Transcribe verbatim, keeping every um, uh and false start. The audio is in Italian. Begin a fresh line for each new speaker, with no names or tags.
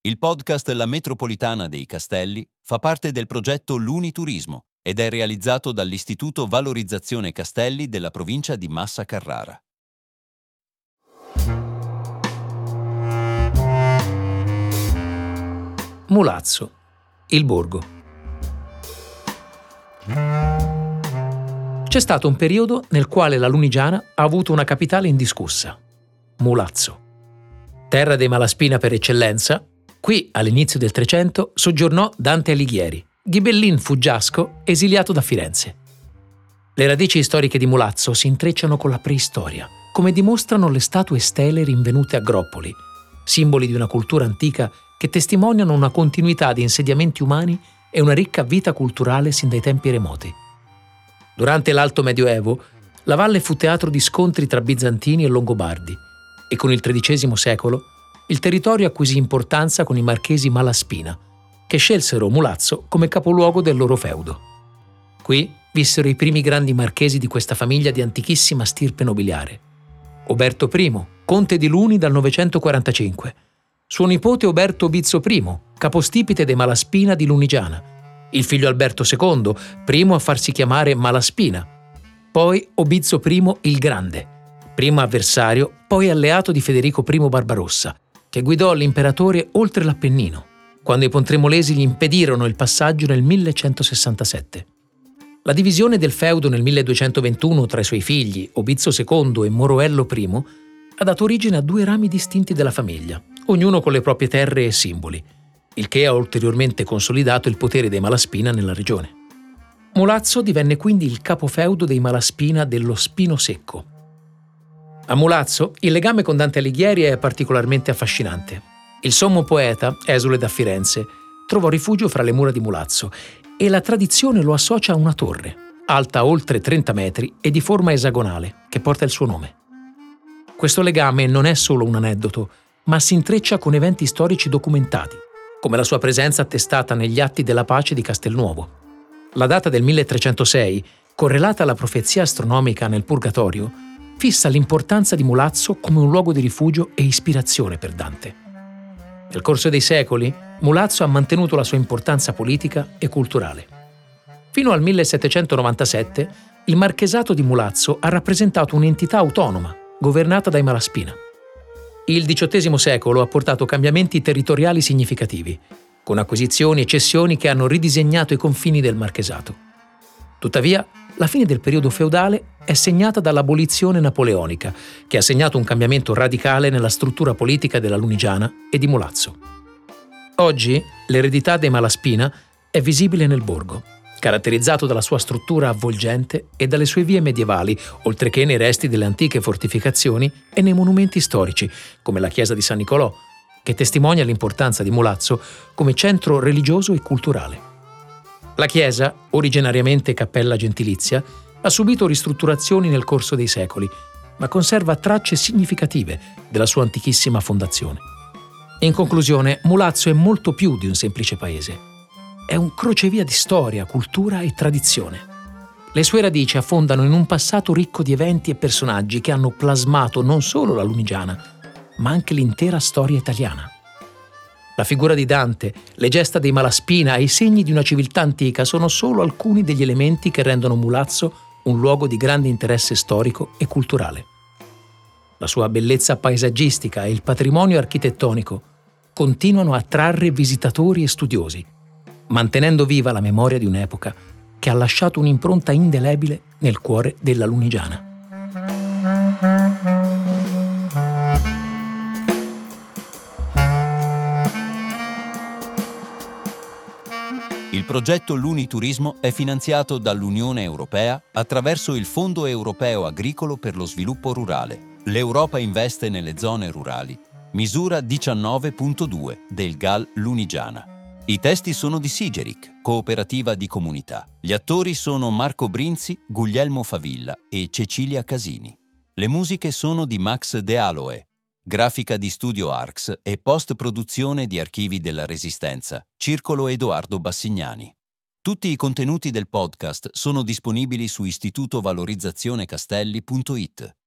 Il podcast La Metropolitana dei Castelli fa parte del progetto L'Uniturismo ed è realizzato dall'Istituto Valorizzazione Castelli della provincia di Massa Carrara.
Mulazzo, il borgo. C'è stato un periodo nel quale la Lunigiana ha avuto una capitale indiscussa, Mulazzo. Terra dei Malaspina per eccellenza, qui all'inizio del Trecento soggiornò Dante Alighieri, ghibellin fuggiasco esiliato da Firenze. Le radici storiche di Mulazzo si intrecciano con la preistoria, come dimostrano le statue stele rinvenute a Groppoli, simboli di una cultura antica che testimoniano una continuità di insediamenti umani e una ricca vita culturale sin dai tempi remoti. Durante l'Alto Medioevo, la valle fu teatro di scontri tra bizantini e longobardi e con il tredicesimo secolo il territorio acquisì importanza con i marchesi Malaspina, che scelsero Mulazzo come capoluogo del loro feudo. Qui vissero i primi grandi marchesi di questa famiglia di antichissima stirpe nobiliare. Oberto I, conte di Luni dal novecentoquarantacinque, suo nipote Oberto Obizzo I, capostipite dei Malaspina di Lunigiana, il figlio Alberto secondo, primo a farsi chiamare Malaspina, poi Obizzo I il Grande, primo avversario, poi alleato di Federico I Barbarossa, che guidò l'imperatore oltre l'Appennino, quando i pontremolesi gli impedirono il passaggio nel millecentosessantasette. La divisione del feudo nel milleduecentoventuno tra i suoi figli, Obizzo secondo e Moroello I, ha dato origine a due rami distinti della famiglia, ognuno con le proprie terre e simboli, il che ha ulteriormente consolidato il potere dei Malaspina nella regione. Mulazzo divenne quindi il capofeudo dei Malaspina dello Spino Secco. A Mulazzo il legame con Dante Alighieri è particolarmente affascinante. Il sommo poeta, esule da Firenze, trovò rifugio fra le mura di Mulazzo e la tradizione lo associa a una torre, alta oltre trenta metri e di forma esagonale, che porta il suo nome. Questo legame non è solo un aneddoto, ma si intreccia con eventi storici documentati, come la sua presenza attestata negli Atti della Pace di Castelnuovo. La data del milletrecentosei, correlata alla profezia astronomica nel Purgatorio, fissa l'importanza di Mulazzo come un luogo di rifugio e ispirazione per Dante. Nel corso dei secoli, Mulazzo ha mantenuto la sua importanza politica e culturale. Fino al millesettecentonovantasette, il marchesato di Mulazzo ha rappresentato un'entità autonoma, governata dai Malaspina. Il diciottesimo secolo ha portato cambiamenti territoriali significativi, con acquisizioni e cessioni che hanno ridisegnato i confini del marchesato. Tuttavia, la fine del periodo feudale è segnata dall'abolizione napoleonica, che ha segnato un cambiamento radicale nella struttura politica della Lunigiana e di Mulazzo. Oggi l'eredità dei Malaspina è visibile nel borgo, caratterizzato dalla sua struttura avvolgente e dalle sue vie medievali, oltre che nei resti delle antiche fortificazioni e nei monumenti storici, come la chiesa di San Nicolò, che testimonia l'importanza di Mulazzo come centro religioso e culturale. La chiesa, originariamente cappella gentilizia, ha subito ristrutturazioni nel corso dei secoli, ma conserva tracce significative della sua antichissima fondazione. In conclusione, Mulazzo è molto più di un semplice paese. È un crocevia di storia, cultura e tradizione. Le sue radici affondano in un passato ricco di eventi e personaggi che hanno plasmato non solo la Lunigiana, ma anche l'intera storia italiana. La figura di Dante, le gesta dei Malaspina e i segni di una civiltà antica sono solo alcuni degli elementi che rendono Mulazzo un luogo di grande interesse storico e culturale. La sua bellezza paesaggistica e il patrimonio architettonico continuano a attrarre visitatori e studiosi, mantenendo viva la memoria di un'epoca che ha lasciato un'impronta indelebile nel cuore della Lunigiana.
Il progetto L'Uniturismo è finanziato dall'Unione Europea attraverso il Fondo Europeo Agricolo per lo Sviluppo Rurale. L'Europa investe nelle zone rurali. Misura diciannove punto due del G A L Lunigiana. I testi sono di Sigeric, cooperativa di comunità. Gli attori sono Marco Brinzi, Guglielmo Favilla e Cecilia Casini. Le musiche sono di Max De Aloe. Grafica di Studio Arx e post-produzione di Archivi della Resistenza, Circolo Edoardo Bassignani. Tutti i contenuti del podcast sono disponibili su istituto valorizzazione castelli punto it.